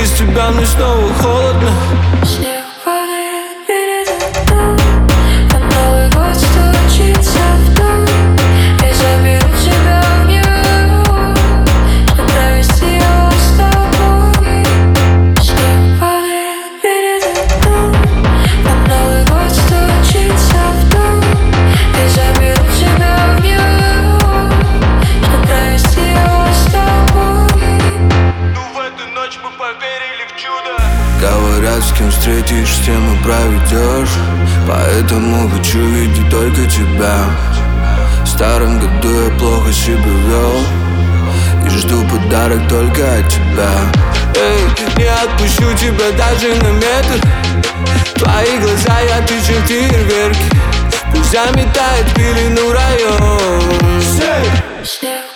без тебя мне снова холодно. Снег падает перед окном, на Новый год стучится в дом. Я заберу тебя в него, чтоб провести его с тобой. Снег падает перед окном, на Новый год стучится в дом. Я заберу тебя в него, чтоб провести его с тобой. Ну в эту ночь мы поверили в чудо. Говорят, с кем встретишь, с тем и проведешь. Поэтому хочу видеть только тебя. В старом году я плохо себя вел и жду подарок только от тебя. Эй, не отпущу тебя даже на метр. Твои глаза ярче, чем фейерверки. Пусть заметает пелену район. Снег